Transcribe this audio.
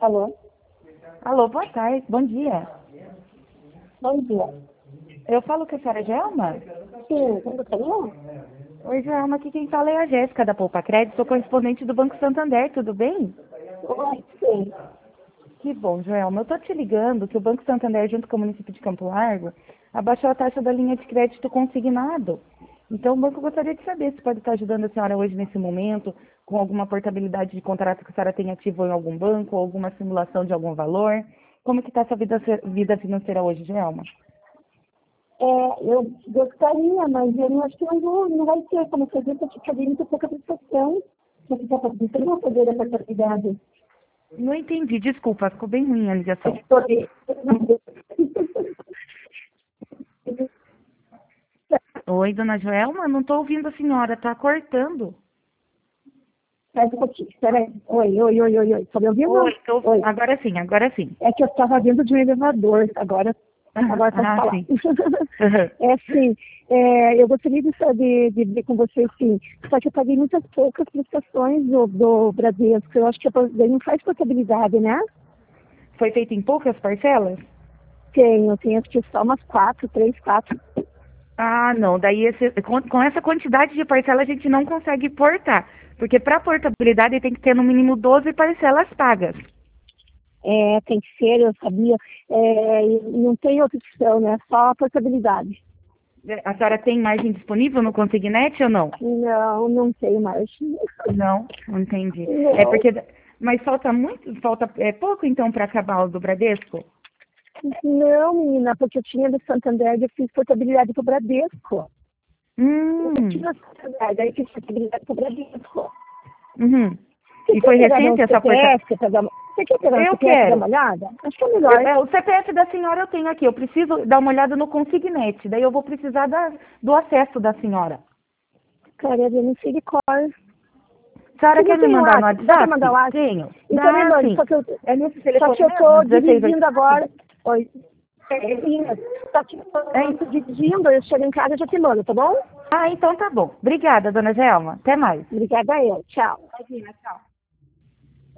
Alô? Alô, boa tarde, bom dia. Bom dia. Eu falo com a senhora Gelma? Sim, quem gostaria? Oi, Gelma, aqui quem fala é a Jéssica da Poupa Crédito, sou correspondente do Banco Santander, tudo bem? Oi, sim. Que bom, Joelma. Eu tô te ligando que o Banco Santander, junto com o município de Campo Largo, abaixou a taxa da linha de crédito consignado. Então, o banco gostaria de saber se pode estar ajudando a senhora hoje nesse momento, com alguma portabilidade de contrato que a senhora tem ativo em algum banco, ou alguma simulação de algum valor. Como que está essa vida financeira hoje, Joelma? Eu gostaria, mas eu não acho que não vai ter como fazer, porque cabia muito pouca prestação. Você não vai fazer essa quantidade. Não entendi, desculpa, ficou bem ruim a ligação. Poder. Oi, dona Joelma, não estou ouvindo a senhora, está cortando. Faz um pouquinho, peraí. Oi. Tá me ouvindo? Oi, Oi. agora sim, agora sim. É que eu estava dentro de um elevador, agora posso falar. Sim. Uhum. É assim, eu gostaria de ver com você, sim. Só que eu paguei muitas poucas prestações do Bradesco. Eu acho que daí não faz portabilidade, né? Foi feito em poucas parcelas? Tenho acho que só umas 4. Ah, não. Daí, com essa quantidade de parcela, a gente não consegue portar. Porque para portabilidade tem que ter no mínimo 12 parcelas pagas. Tem que ser, eu sabia. E não tem outra opção, né? Só a portabilidade. A senhora tem margem disponível no Consignete ou não? Não tenho mais. Não entendi. É Não. porque. Mas falta pouco então para acabar o do Bradesco? Não, menina, porque eu tinha do Santander e eu fiz portabilidade pro Bradesco. Eu Hum. tinha Santander, daí fiz portabilidade pro Bradesco. Uhum. Você E quer foi pegar recente no essa porta? CPF pra dar uma... Você quer pegar no Eu CPF pra dar quero. uma olhada? Acho que é melhor. O CPF da senhora eu tenho aqui. Eu preciso dar uma olhada no Consignete. Daí eu vou precisar do acesso da senhora. Cara, eu não sei de cor. A senhora Você não quer me tem mandar no WhatsApp? Dá pra WhatsApp? mandar WhatsApp? Tenho. Então é Dá, melhor, sim. só que eu, É nesse só telefone que eu mesmo? tô 16 dirigindo 80? agora. Oi. Só que eu tô dirigindo, eu chego em casa e já te mando, tá bom? Ah, então tá bom. Obrigada, dona Gelma. Até mais. Obrigada a eu. Tchau. Imagina, tchau.